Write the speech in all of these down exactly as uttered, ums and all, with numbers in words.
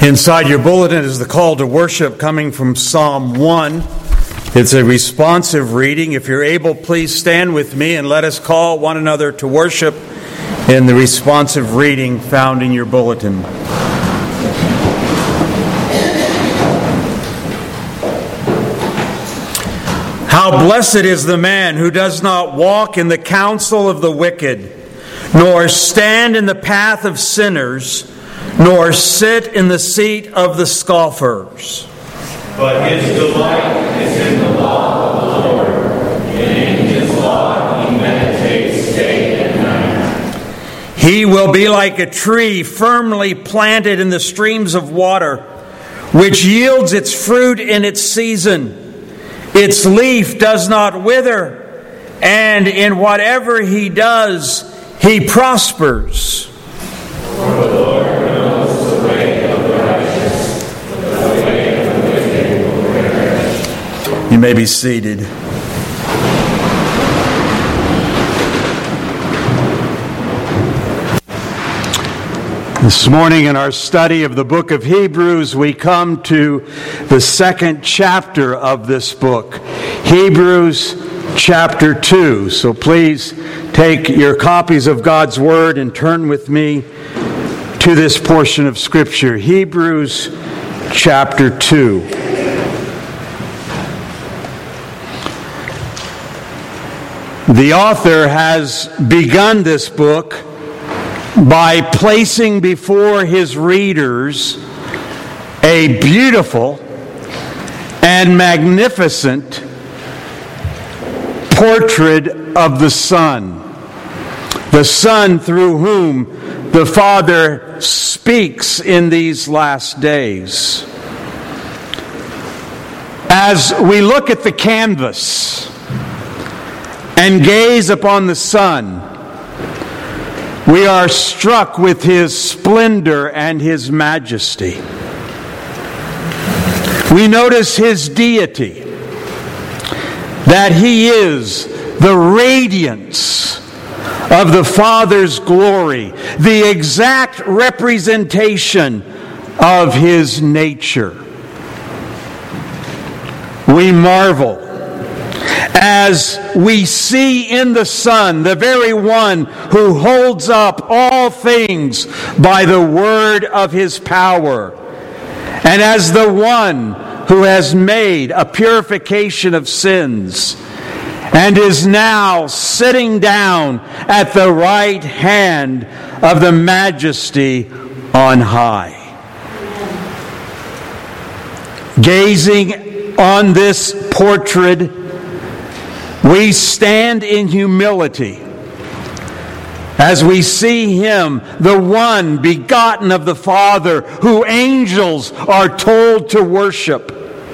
Inside your bulletin is the call to worship coming from Psalm one. It's a responsive reading. If you're able, please stand with me and let us call one another to worship in the responsive reading found in your bulletin. How blessed is the man who does not walk in the counsel of the wicked, nor stand in the path of sinners, nor sit in the seat of the scoffers. But his delight is in the law of the Lord, and in his law he meditates day and night. He will be like a tree firmly planted in the streams of water, which yields its fruit in its season. Its leaf does not wither, and in whatever he does, he prospers. For the Lord knows the way of the righteous, but the way of the wicked will perish. You may be seated. This morning in our study of the book of Hebrews, we come to the second chapter of this book, Hebrews chapter two. So please take your copies of God's Word and turn with me to this portion of Scripture, Hebrews chapter two. The author has begun this book by placing before his readers a beautiful and magnificent portrait of the Son. The Son through whom the Father speaks in these last days. As we look at the canvas and gaze upon the Son, we are struck with His splendor and His majesty. We notice His deity, that He is the radiance of the Father's glory, the exact representation of His nature. We marvel as we see in the Son the very one who holds up all things by the word of His power, and as the one who has made a purification of sins and is now sitting down at the right hand of the Majesty on high. Gazing on this portrait, we stand in humility as we see Him, the one begotten of the Father, who angels are told to worship.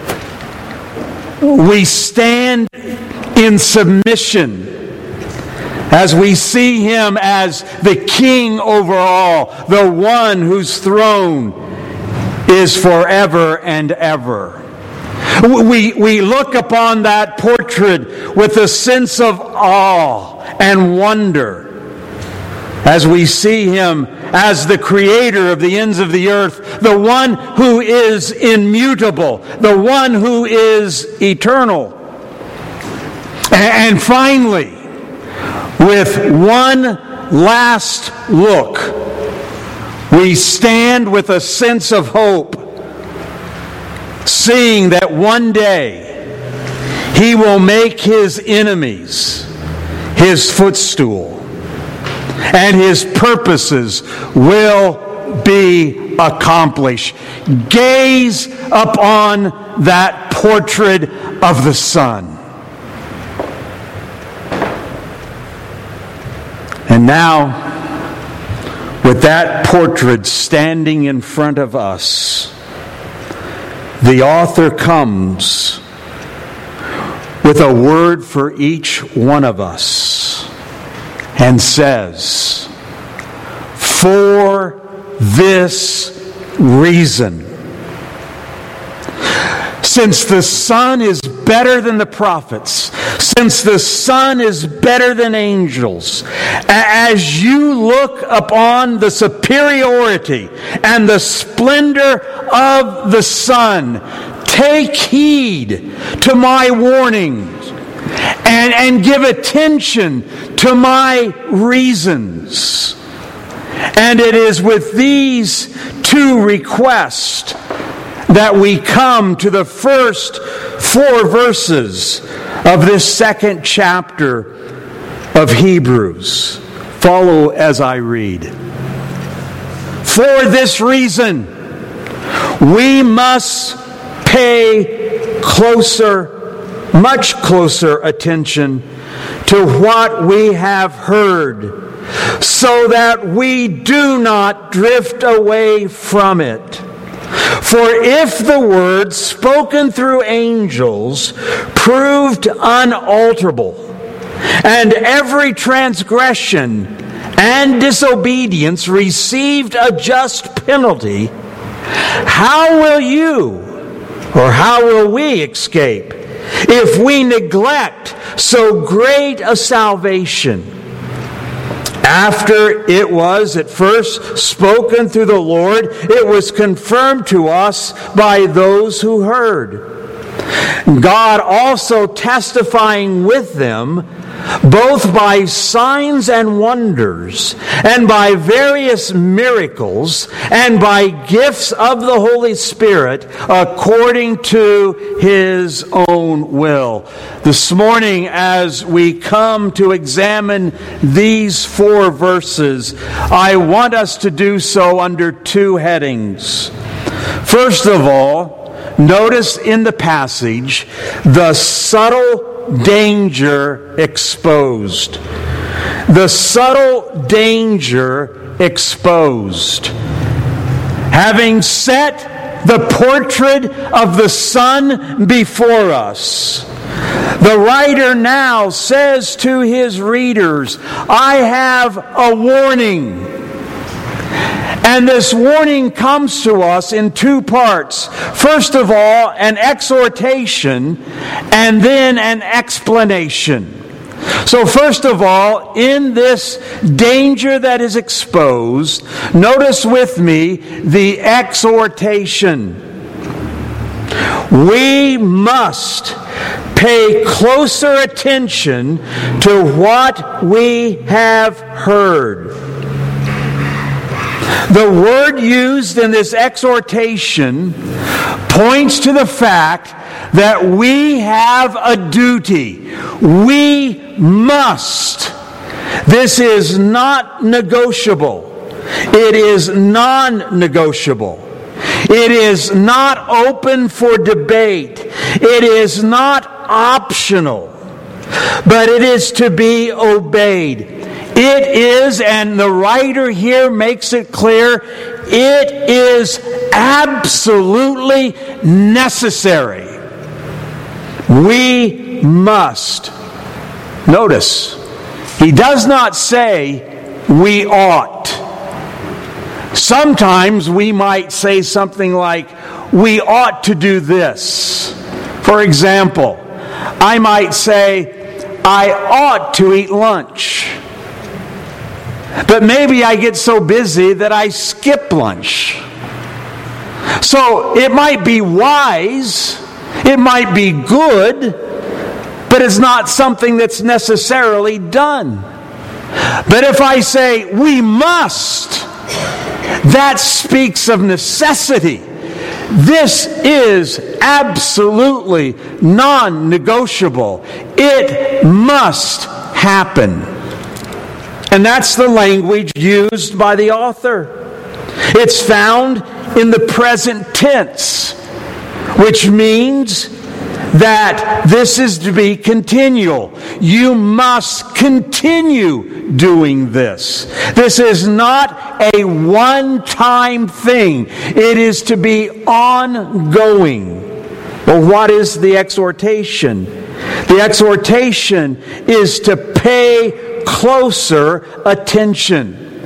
We stand in submission as we see Him as the King over all, the one whose throne is forever and ever. We, we look upon that portrait with a sense of awe and wonder as we see Him as the creator of the ends of the earth, the one who is immutable, the one who is eternal. And finally, with one last look, we stand with a sense of hope, seeing that one day He will make His enemies His footstool, and His purposes will be accomplished. Gaze upon that portrait of the Son. And now, with that portrait standing in front of us, the author comes with a word for each one of us and says, for this reason, since the Son is better than the prophets, since the Son is better than angels, as you look upon the superiority and the splendor of the Son, take heed to my warnings and, and give attention to my reasons. And it is with these two requests that we come to the first four verses of this second chapter of Hebrews. Follow as I read. For this reason, we must pay closer, much closer attention to what we have heard, so that we do not drift away from it. For if the word spoken through angels proved unalterable, and every transgression and disobedience received a just penalty, how will you, or how will we escape if we neglect so great a salvation? After it was at first spoken through the Lord, it was confirmed to us by those who heard. God also testifying with them, both by signs and wonders, and by various miracles, and by gifts of the Holy Spirit, according to His own will. This morning, as we come to examine these four verses, I want us to do so under two headings. First of all, notice in the passage the subtle danger exposed. The subtle danger exposed. Having set the portrait of the Son before us, the writer now says to his readers, I have a warning. And this warning comes to us in two parts. First of all, an exhortation, and then an explanation. So first of all, in this danger that is exposed, notice with me the exhortation. We must pay closer attention to what we have heard. The word used in this exhortation points to the fact that we have a duty. We must. This is not negotiable. It is non-negotiable. It is not open for debate. It is not optional. But it is to be obeyed. It is, and the writer here makes it clear, it is absolutely necessary. We must. Notice, he does not say we ought. Sometimes we might say something like, we ought to do this. For example, I might say, I ought to eat lunch. But maybe I get so busy that I skip lunch. So it might be wise, it might be good, but it's not something that's necessarily done. But if I say, we must, that speaks of necessity. This is absolutely non-negotiable. It must happen. And that's the language used by the author. It's found in the present tense, which means that this is to be continual. You must continue doing this. This is not a one-time thing. It is to be ongoing. Well, what is the exhortation? The exhortation is to pay closer attention.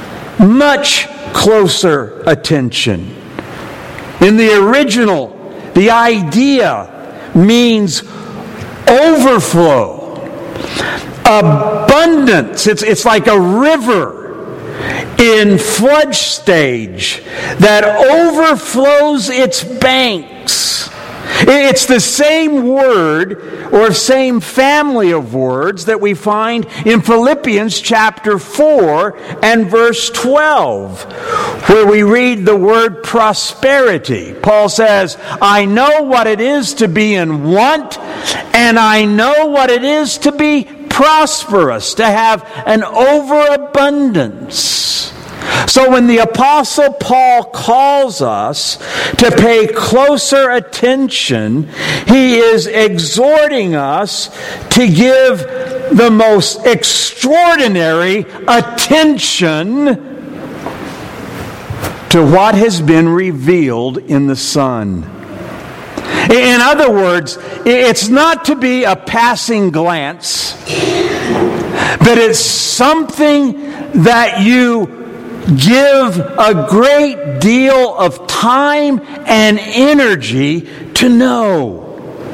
Much closer attention. In the original, the idea means overflow, abundance. It's, it's like a river in flood stage that overflows its banks. It's the same word or same family of words that we find in Philippians chapter four and verse twelve, where we read the word prosperity. Paul says, I know what it is to be in want, and I know what it is to be prosperous, to have an overabundance. So when the Apostle Paul calls us to pay closer attention, he is exhorting us to give the most extraordinary attention to what has been revealed in the Son. In other words, it's not to be a passing glance, but it's something that you give a great deal of time and energy to know.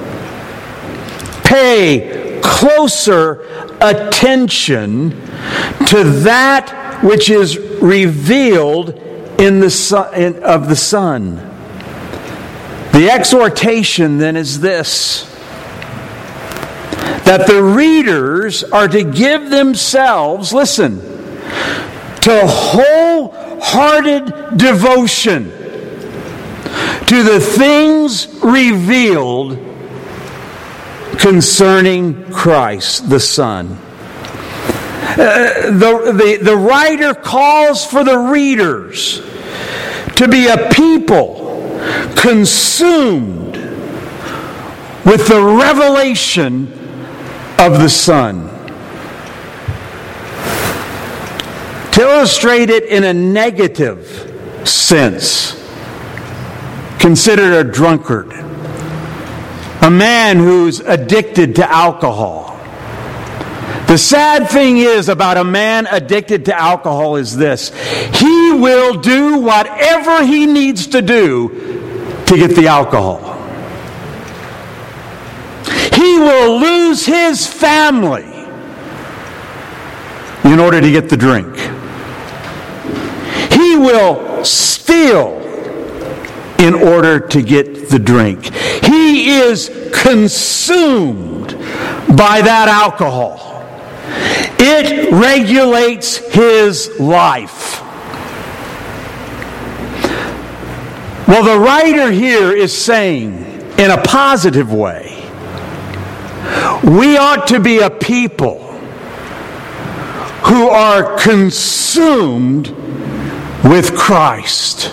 Pay closer attention to that which is revealed in the Son, in, of the Son. The exhortation then is this: that the readers are to give themselves, listen, to wholehearted devotion to the things revealed concerning Christ, the Son. Uh, the, the, the writer calls for the readers to be a people consumed with the revelation of the Son. To illustrate it in a negative sense, consider a drunkard, a man who's addicted to alcohol. The sad thing is about a man addicted to alcohol is this: he will do whatever he needs to do to get the alcohol. He will lose his family in order to get the drink. He will steal in order to get the drink. He is consumed by that alcohol. It regulates his life. Well, the writer here is saying, in a positive way, we ought to be a people who are consumed with Christ.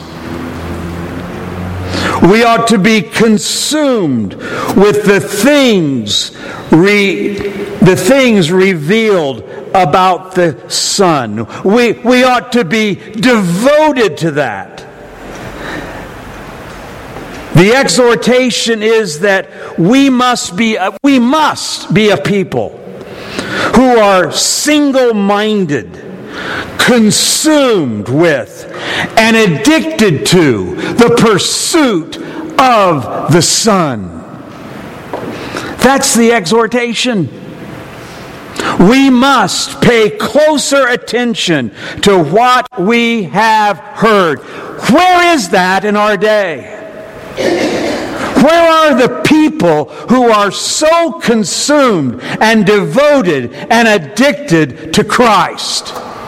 We ought to be consumed with the things re, the things revealed about the Son. We, we ought to be devoted to that. The exhortation is that we must be a, we must be a people who are single-minded, consumed with, and addicted to the pursuit of the Son. That's the exhortation. We must pay closer attention to what we have heard. Where is that in our day? Where are the people who are so consumed and devoted and addicted to Christ?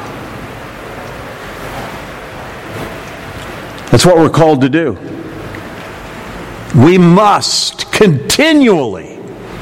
That's what we're called to do. We must continually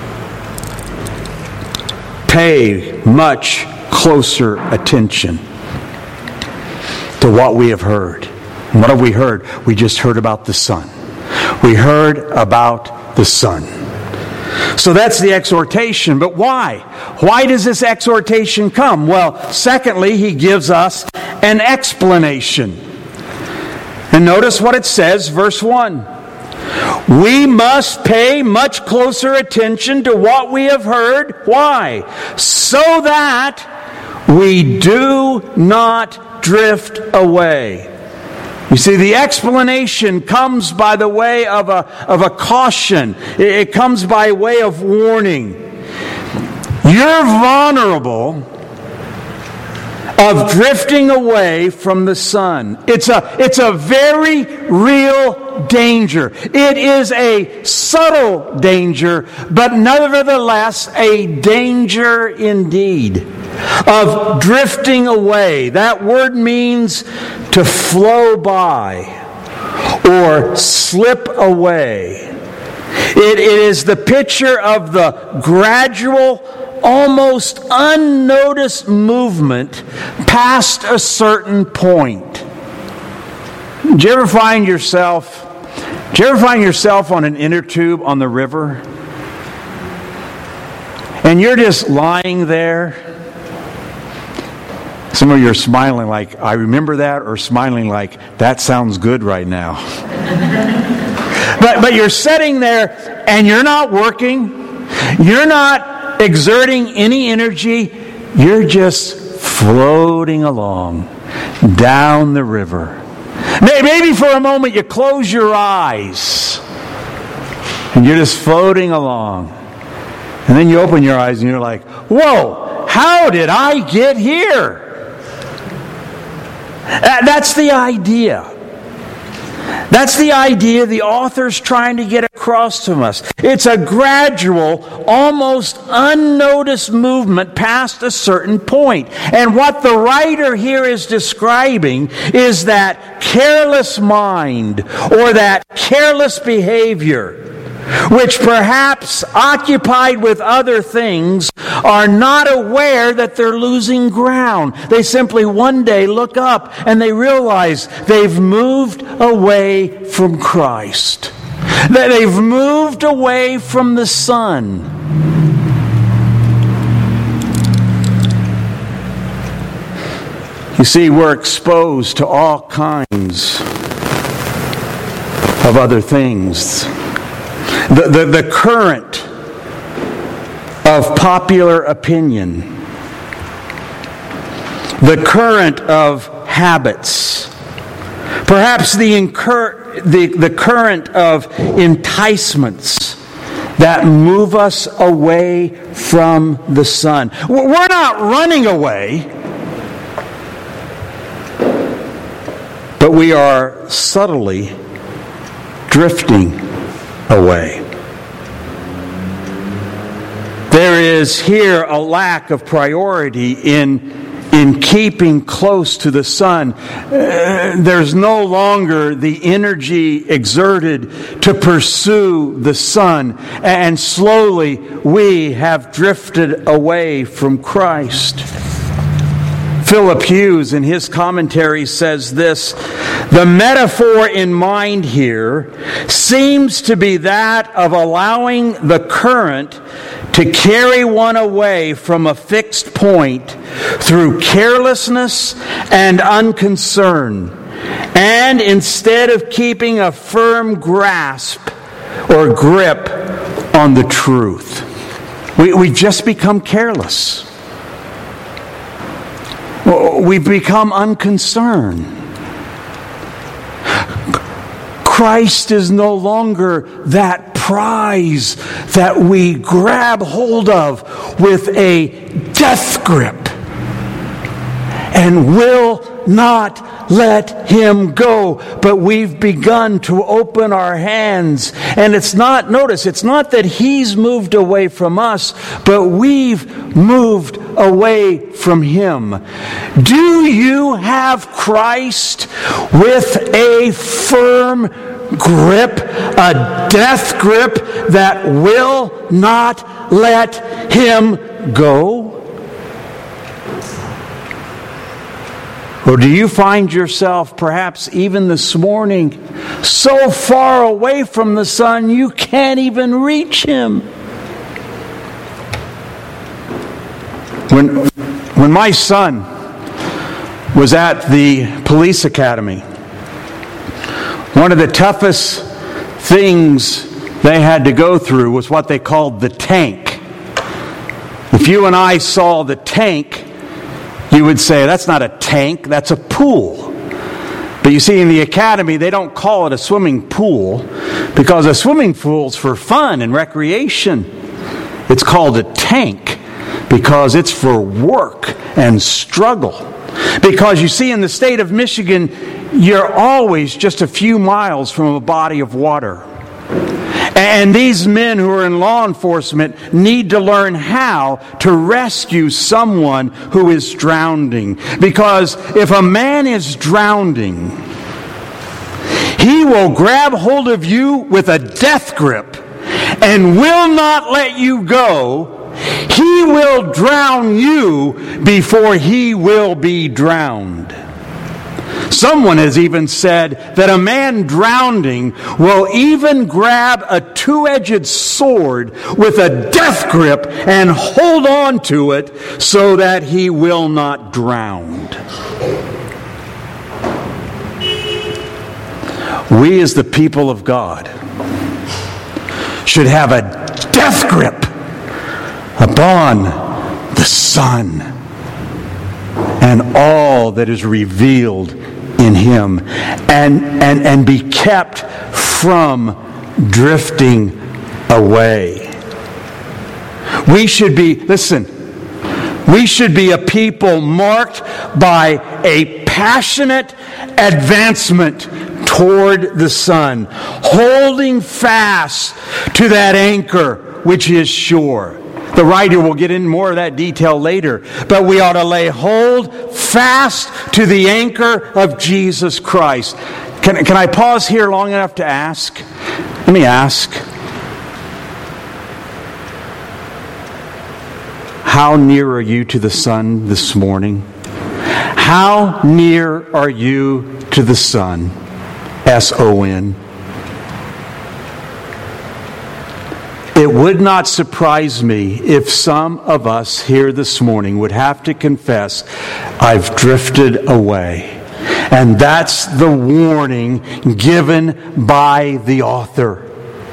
pay much closer attention to what we have heard. And what have we heard? We just heard about the Son. We heard about the Son. So that's the exhortation. But why? Why does this exhortation come? Well, secondly, he gives us an explanation. And notice what it says, verse one. We must pay much closer attention to what we have heard. Why? So that we do not drift away. You see, the explanation comes by the way of a, of a caution. It, it comes by way of warning. You're vulnerable of drifting away from the Son. It's a, it's a very real danger. It is a subtle danger, but nevertheless a danger indeed of drifting away. That word means to flow by or slip away. It, it is the picture of the gradual, almost unnoticed movement past a certain point. Did you ever find yourself, did you ever find yourself on an inner tube on the river? And you're just lying there. Some of you are smiling like, I remember that, or smiling like, that sounds good right now. but, but you're sitting there and you're not working. You're not exerting any energy. You're just floating along down the river. Maybe for a moment you close your eyes and you're just floating along. And then you open your eyes and you're like, whoa, how did I get here? That's the idea. That's the idea the author's trying to get across to us. It's a gradual, almost unnoticed movement past a certain point. And what the writer here is describing is that careless mind or that careless behavior, which perhaps occupied with other things are not aware that they're losing ground. They simply one day look up and they realize they've moved away from Christ. That they've moved away from the Son. You see, we're exposed to all kinds of other things. The, the, the current of popular opinion, the current of habits, perhaps the, incur, the, the current of enticements that move us away from the Son. We're not running away, but we are subtly drifting away. There is here a lack of priority in, in keeping close to the Son. Uh, there's no longer the energy exerted to pursue the Son, and slowly we have drifted away from Christ. Philip Hughes, in his commentary, says this: the metaphor in mind here seems to be that of allowing the current to carry one away from a fixed point through carelessness and unconcern, and instead of keeping a firm grasp or grip on the truth. We, we just become careless. We've become unconcerned. Christ is no longer that prize that we grab hold of with a death grip and will not let Him go. But we've begun to open our hands. And it's not, notice, it's not that He's moved away from us, but we've moved away from Him. Do you have Christ with a firm grip, a death grip that will not let Him go? Or do you find yourself, perhaps even this morning, so far away from the Son you can't even reach Him? When, when my son was at the police academy, one of the toughest things they had to go through was what they called the tank. If you and I saw the tank, you would say, that's not a tank, that's a pool. But But you see, in the academy, they don't call it a swimming pool because a swimming pool's for fun and recreation. It's called a tank because it's for work and struggle. Because you see, in the state of Michigan, you're always just a few miles from a body of water. And these men who are in law enforcement need to learn how to rescue someone who is drowning. Because if a man is drowning, he will grab hold of you with a death grip and will not let you go. He will drown you before he will be drowned. Someone has even said that a man drowning will even grab a two-edged sword with a death grip and hold on to it so that he will not drown. We as the people of God should have a death grip upon the Son and all that is revealed in Him, and, and, and be kept from drifting away. We should be, listen, we should be a people marked by a passionate advancement toward the Son, holding fast to that anchor which is sure. The writer will get in more of that detail later. But we ought to lay hold fast to the anchor of Jesus Christ. Can, can I pause here long enough to ask? Let me ask. How near are you to the Son this morning? How near are you to the Son? S O N. It would not surprise me if some of us here this morning would have to confess, I've drifted away. And that's the warning given by the author.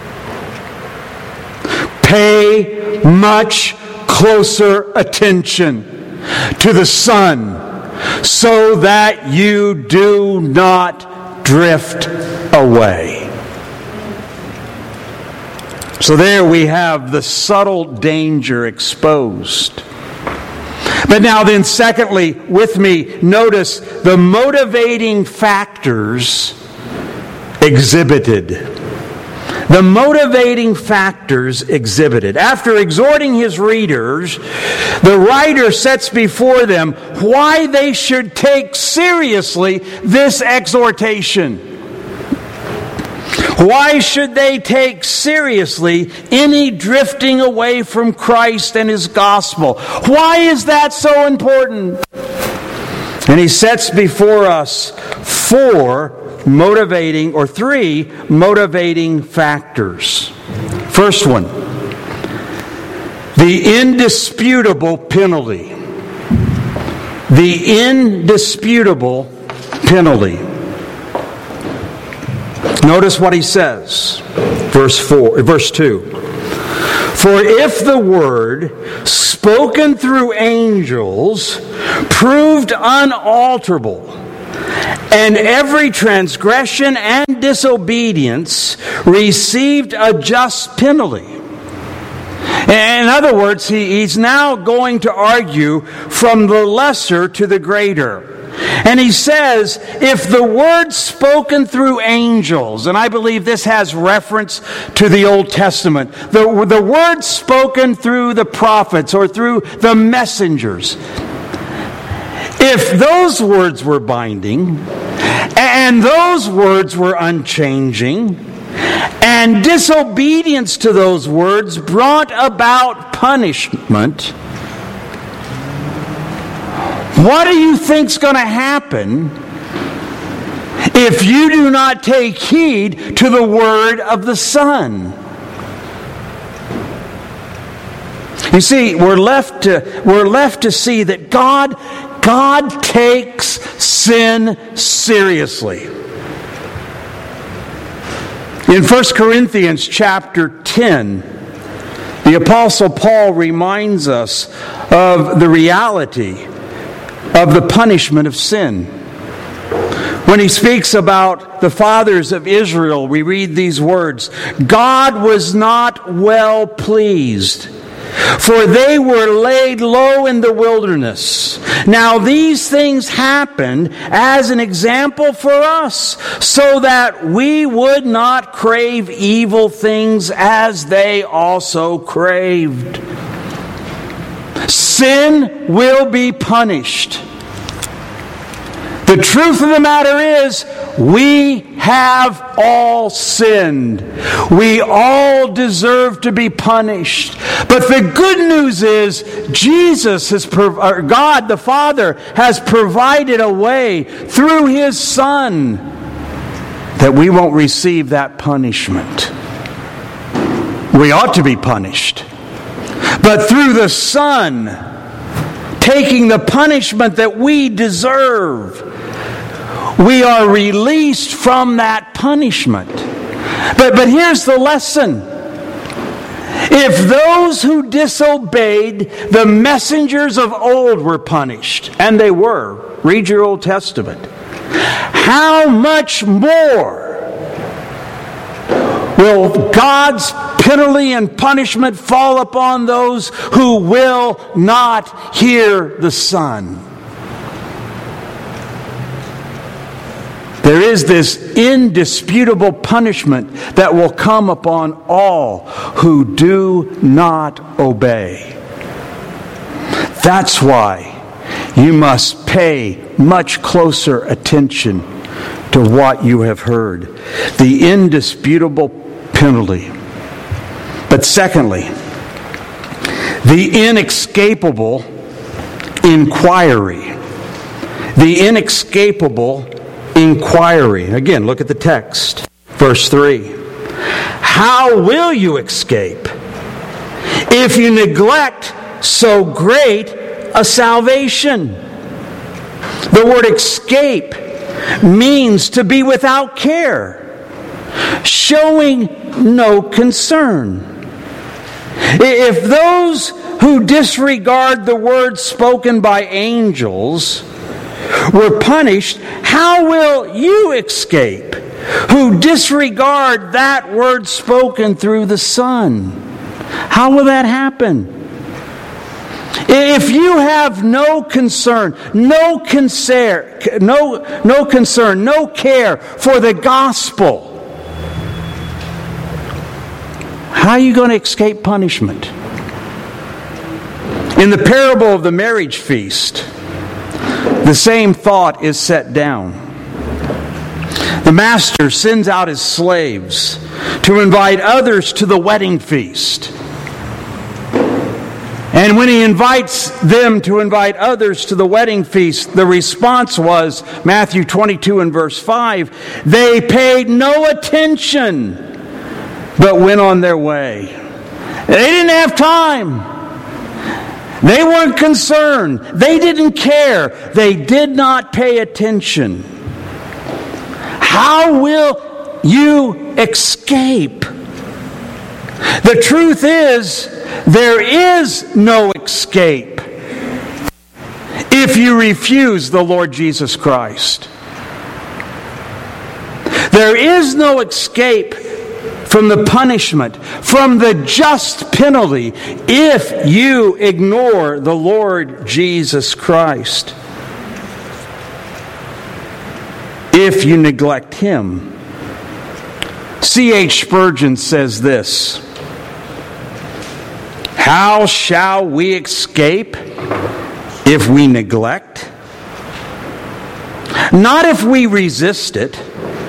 Pay much closer attention to the Son so that you do not drift away. So there we have the subtle danger exposed. But now then, secondly, with me, notice the motivating factors exhibited. The motivating factors exhibited. After exhorting his readers, the writer sets before them why they should take seriously this exhortation. Why should they take seriously any drifting away from Christ and His gospel? Why is that so important? And he sets before us four motivating, or three motivating factors. First one, the indisputable penalty. The indisputable penalty. Notice what he says, verse four, verse two. For if the word spoken through angels proved unalterable, and every transgression and disobedience received a just penalty. In other words, he, he's now going to argue from the lesser to the greater. And he says, if the word spoken through angels, and I believe this has reference to the Old Testament, the, the word spoken through the prophets or through the messengers, if those words were binding, and those words were unchanging, and disobedience to those words brought about punishment, what do you think's going to happen if you do not take heed to the word of the Son? You see, we're left to we're left to see that God God takes sin seriously. In First Corinthians chapter ten, the Apostle Paul reminds us of the reality of the punishment of sin. When he speaks about the fathers of Israel, we read these words, God was not well pleased, for they were laid low in the wilderness. Now these things happened as an example for us, so that we would not crave evil things as they also craved. Sin will be punished. The truth of the matter is, we have all sinned. We all deserve to be punished. But the good news is, Jesus has, or God the Father has provided a way through His Son that we won't receive that punishment. We ought to be punished. But through the Son taking the punishment that we deserve, we are released from that punishment. But, but here's the lesson. If those who disobeyed the messengers of old were punished, and they were, read your Old Testament, how much more will God's penalty and punishment fall upon those who will not hear the Son? There is this indisputable punishment that will come upon all who do not obey. That's why you must pay much closer attention to what you have heard. The indisputable penalty. But secondly, the inescapable inquiry. The inescapable inquiry. Again, look at the text. Verse three. How will you escape if you neglect so great a salvation? The word escape means to be without care, showing no concern. If those who disregard the words spoken by angels were punished, how will you escape who disregard that word spoken through the Son? How will that happen? If you have no concern, no concern, no, no concern, no care for the gospel, how are you going to escape punishment? In the parable of the marriage feast, the same thought is set down. The master sends out his slaves to invite others to the wedding feast. And when he invites them to invite others to the wedding feast, the response was, Matthew twenty-two and verse five, they paid no attention, but went on their way. They didn't have time. They weren't concerned. They didn't care. They did not pay attention. How will you escape? The truth is, there is no escape if you refuse the Lord Jesus Christ. There is no escape from the punishment, from the just penalty, if you ignore the Lord Jesus Christ. If you neglect Him. C H Spurgeon says this, how shall we escape if we neglect? Not if we resist it,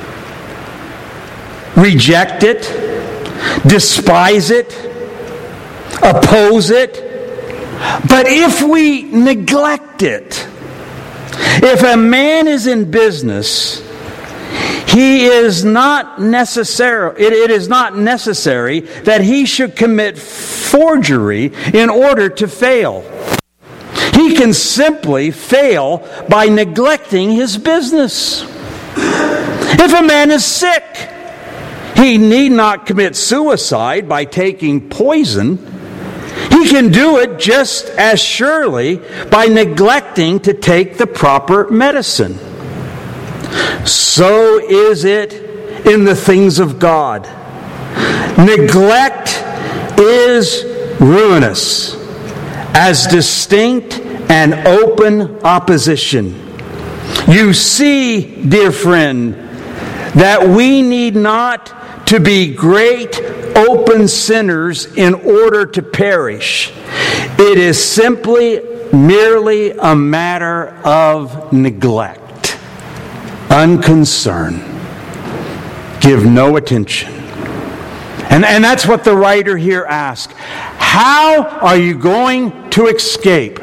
reject it, despise it, oppose it, but if we neglect it. If a man is in business, he is not necessary, it, it is not necessary that he should commit forgery in order to fail. He can simply fail by neglecting his business. If a man is sick, he need not commit suicide by taking poison. He can do it just as surely by neglecting to take the proper medicine. So is it in the things of God. Neglect is ruinous, as distinct and open opposition. You see, dear friend, that we need not to be great open sinners in order to perish. It is simply merely a matter of neglect, unconcern, give no attention. And, and that's what the writer here asks. How are you going to escape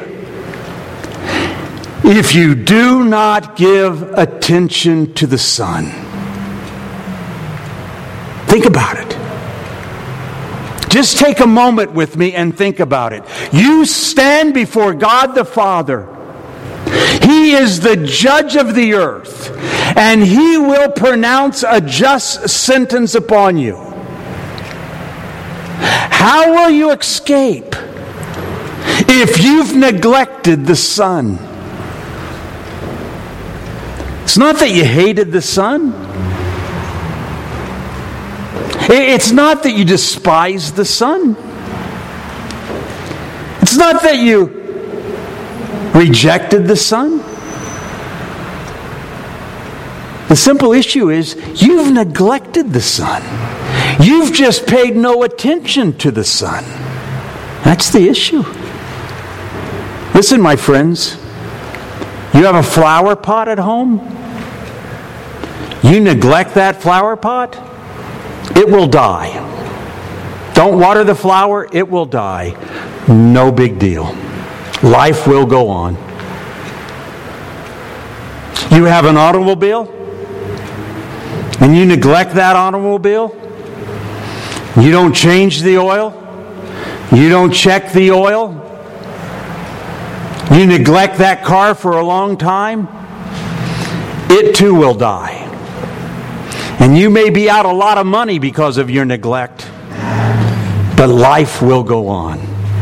if you do not give attention to the Son? Think about it. Just take a moment with me and think about it. You stand before God the Father. He is the judge of the earth, and He will pronounce a just sentence upon you. How will you escape if you've neglected the Son? It's not that you hated the Son. It's not that you despise the Son. It's not that you rejected the Son. The simple issue is you've neglected the Son. You've just paid no attention to the Son. That's the issue. Listen, my friends. You have a flower pot at home? You neglect that flower pot? It will die. Don't water the flower, it will die. No big deal. Life will go on. You have an automobile, and you neglect that automobile. You don't change the oil. You don't check the oil. You neglect that car for a long time. It too will die. And you may be out a lot of money because of your neglect, but life will go on.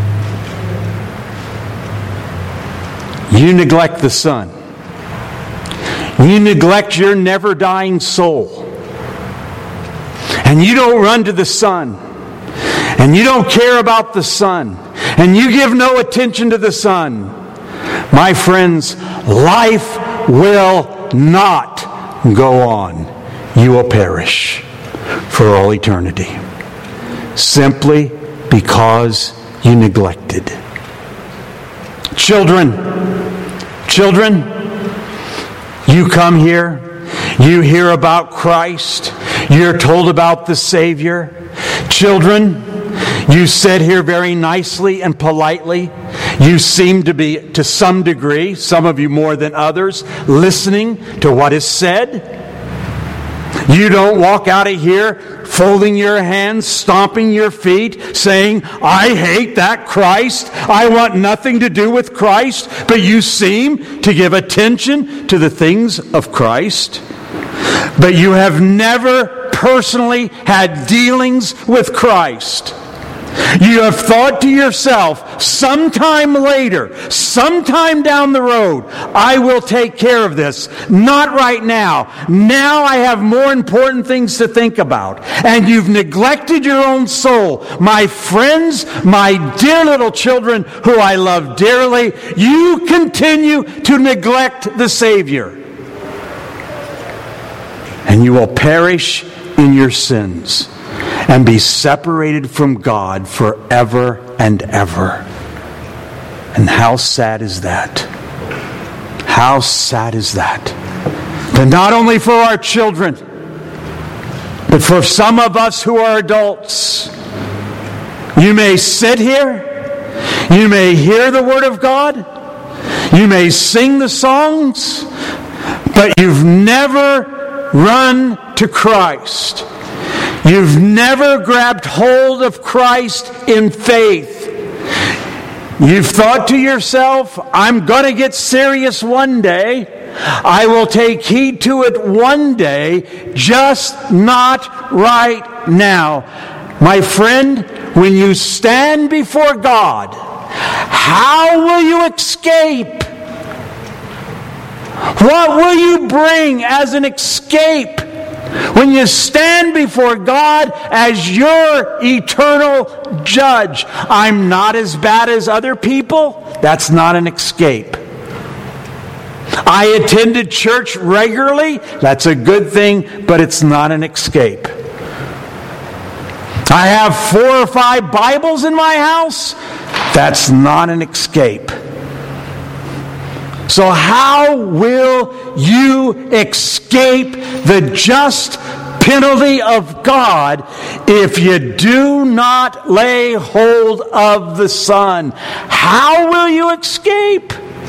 You neglect the Son. You neglect your never-dying soul. And you don't run to the Son. And you don't care about the Son. And you give no attention to the Son. My friends, life will not go on. You will perish for all eternity. Simply because you neglected. Children, children, you come here, you hear about Christ, you're told about the Savior. Children, you sit here very nicely and politely. You seem to be, to some degree, some of you more than others, listening to what is said. You don't walk out of here folding your hands, stomping your feet, saying, I hate that Christ. I want nothing to do with Christ. But you seem to give attention to the things of Christ. But you have never personally had dealings with Christ. You have thought to yourself, sometime later, sometime down the road, I will take care of this. Not right now. Now I have more important things to think about. And you've neglected your own soul. My friends, my dear little children who I love dearly, you continue to neglect the Savior. And you will perish in your sins and be separated from God forever and ever. And how sad is that? How sad is that? But not only for our children, but for some of us who are adults. You may sit here, you may hear the Word of God, you may sing the songs, but you've never run to Christ. You've never grabbed hold of Christ in faith. You've thought to yourself, I'm going to get serious one day. I will take heed to it one day, just not right now. My friend, when you stand before God, how will you escape? What will you bring as an escape when you stand before God as your eternal judge? I'm not as bad as other people. That's not an escape. I attended church regularly. That's a good thing, but it's not an escape. I have four or five Bibles in my house. That's not an escape. So how will you escape the just penalty of God if you do not lay hold of the Son? How will you escape?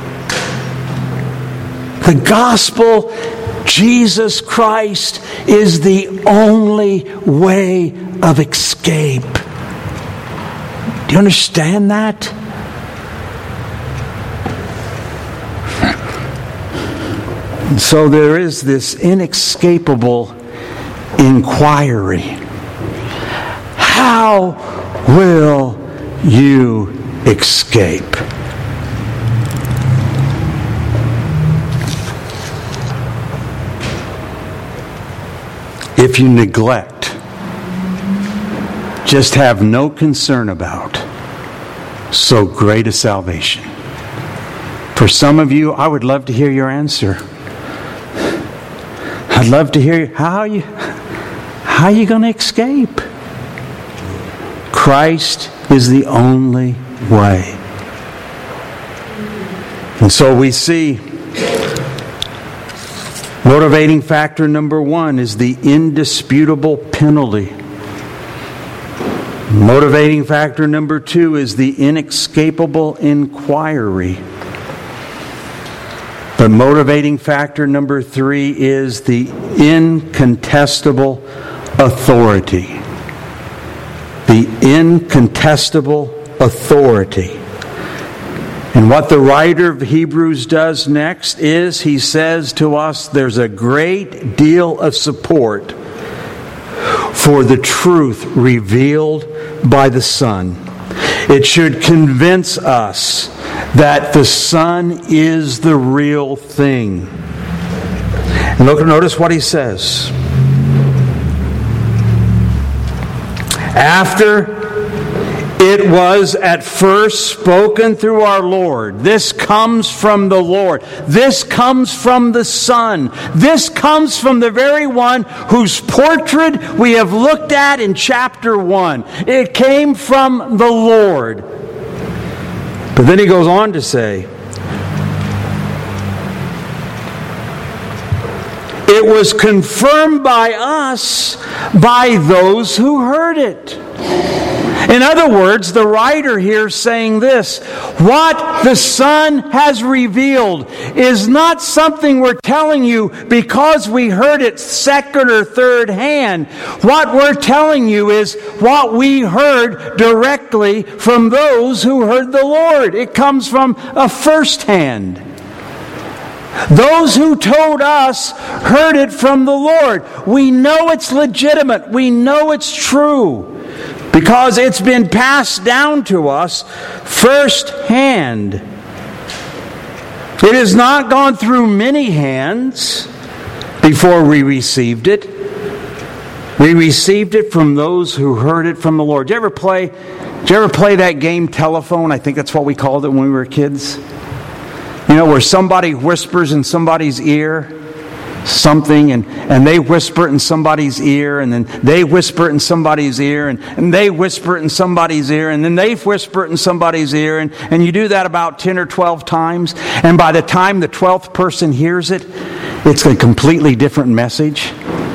The gospel, Jesus Christ, is the only way of escape. Do you understand that? And so there is this inescapable inquiry. How will you escape? If you neglect, just have no concern about so great a salvation. For some of you, I would love to hear your answer. I'd love to hear how you how are you going to escape? Christ is the only way. And so we see motivating factor number one is the indisputable penalty. Motivating factor number two is the inescapable inquiry. But motivating factor number three is the incontestable authority. The incontestable authority. And what the writer of Hebrews does next is he says to us there's a great deal of support for the truth revealed by the Son. It should convince us that the Son is the real thing. And look, notice what he says. After it was at first spoken through our Lord. This comes from the Lord. This comes from the Son. This comes from the very one whose portrait we have looked at in chapter one. It came from the Lord. But then he goes on to say, it was confirmed by us by those who heard it. In other words, the writer here is saying this: what the Son has revealed is not something we're telling you because we heard it second or third hand. What we're telling you is what we heard directly from those who heard the Lord. It comes from a first hand. Those who told us heard it from the Lord. We know it's legitimate. We know it's true. Because it's been passed down to us firsthand. It has not gone through many hands before we received it. We received it from those who heard it from the Lord. Did you ever play, did you ever play that game Telephone? I think that's what we called it when we were kids. You know, where somebody whispers in somebody's ear something, and, and they whisper it in somebody's ear, and then they whisper it in somebody's ear, and, and they whisper it in somebody's ear, and then they whisper it in somebody's ear, and, and you do that about ten or twelve times, and by the time the twelfth person hears it, it's a completely different message.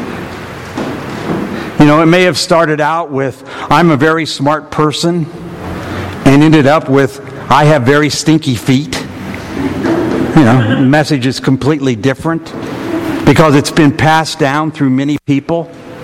You know, it may have started out with, I'm a very smart person, and ended up with, I have very stinky feet. You know, the message is completely different. Because it's been passed down through many people.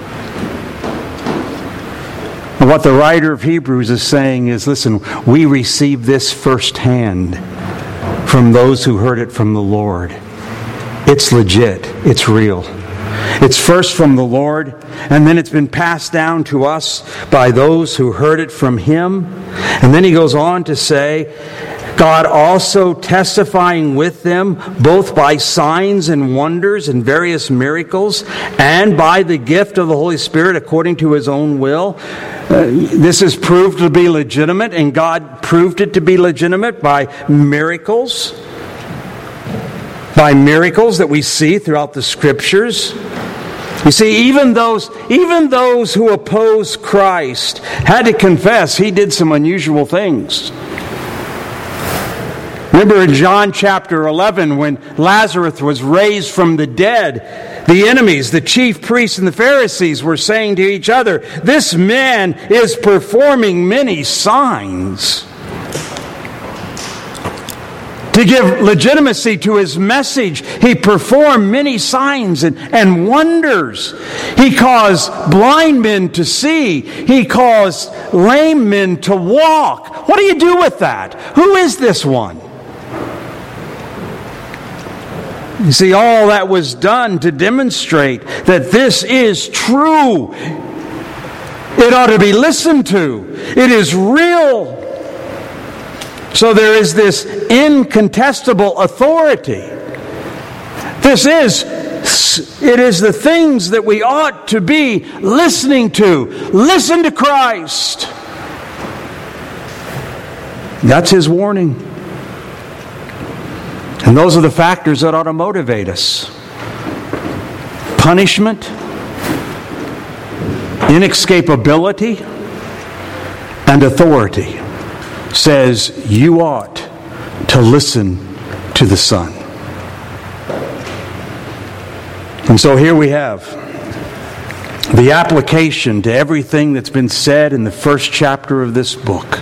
And what the writer of Hebrews is saying is, listen, we received this firsthand from those who heard it from the Lord. It's legit. It's real. It's first from the Lord, and then it's been passed down to us by those who heard it from Him. And then he goes on to say, God also testifying with them both by signs and wonders and various miracles and by the gift of the Holy Spirit according to His own will. Uh, this is proved to be legitimate, and God proved it to be legitimate by miracles. By miracles that we see throughout the Scriptures. You see, even those, even those who oppose Christ had to confess He did some unusual things. Remember in John chapter eleven, when Lazarus was raised from the dead, the enemies, the chief priests and the Pharisees were saying to each other, "This man is performing many signs." To give legitimacy to His message, He performed many signs and, and wonders. He caused blind men to see. He caused lame men to walk. What do you do with that? Who is this one? You see, all that was done to demonstrate that this is true. It ought to be listened to. It is real. So there is this incontestable authority. This is, it is the things that we ought to be listening to. Listen to Christ. That's His warning. And those are the factors that ought to motivate us. Punishment, inescapability, and authority says you ought to listen to the Son. And so here we have the application to everything that's been said in the first chapter of this book.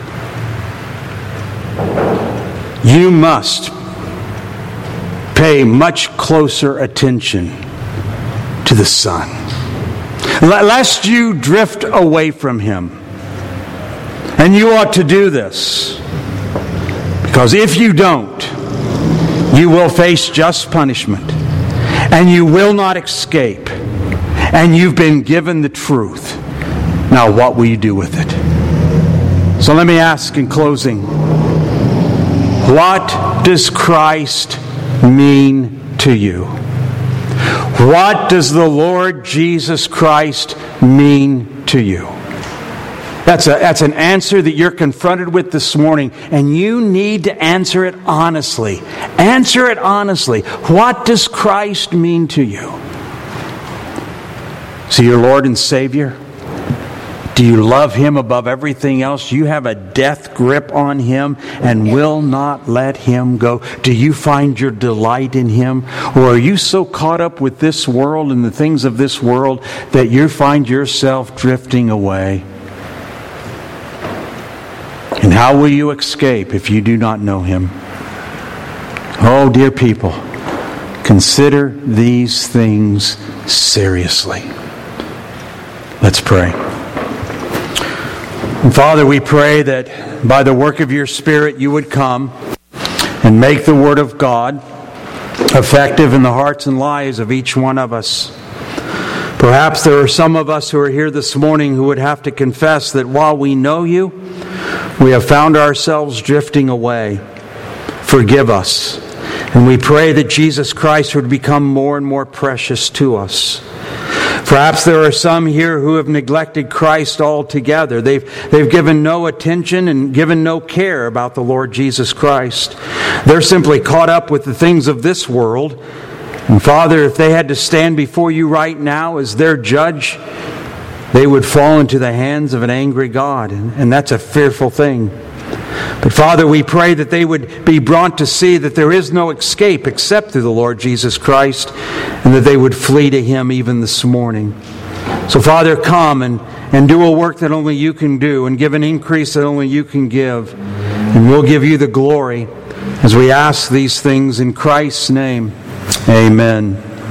You must pay much closer attention to the Son, lest you drift away from Him. And you ought to do this, because if you don't, you will face just punishment, and you will not escape, and you've been given the truth. Now, what will you do with it? So let me ask in closing, what does Christ mean to you? What does the Lord Jesus Christ mean to you? That's a, that's an answer that you're confronted with this morning, and you need to answer it honestly. Answer it honestly. What does Christ mean to you? Is He your Lord and Savior? Do you love Him above everything else? You have a death grip on Him and will not let Him go. Do you find your delight in Him? Or are you so caught up with this world and the things of this world that you find yourself drifting away? And how will you escape if you do not know Him? Oh, dear people, consider these things seriously. Let's pray. And Father, we pray that by the work of your Spirit you would come and make the Word of God effective in the hearts and lives of each one of us. Perhaps there are some of us who are here this morning who would have to confess that while we know you, we have found ourselves drifting away. Forgive us. And we pray that Jesus Christ would become more and more precious to us. Perhaps there are some here who have neglected Christ altogether. They've, they've given no attention and given no care about the Lord Jesus Christ. They're simply caught up with the things of this world. And Father, if they had to stand before you right now as their judge, they would fall into the hands of an angry God. And, and that's a fearful thing. But Father, we pray that they would be brought to see that there is no escape except through the Lord Jesus Christ, and that they would flee to Him even this morning. So Father, come and, and do a work that only you can do, and give an increase that only you can give. And we'll give you the glory as we ask these things in Christ's name. Amen.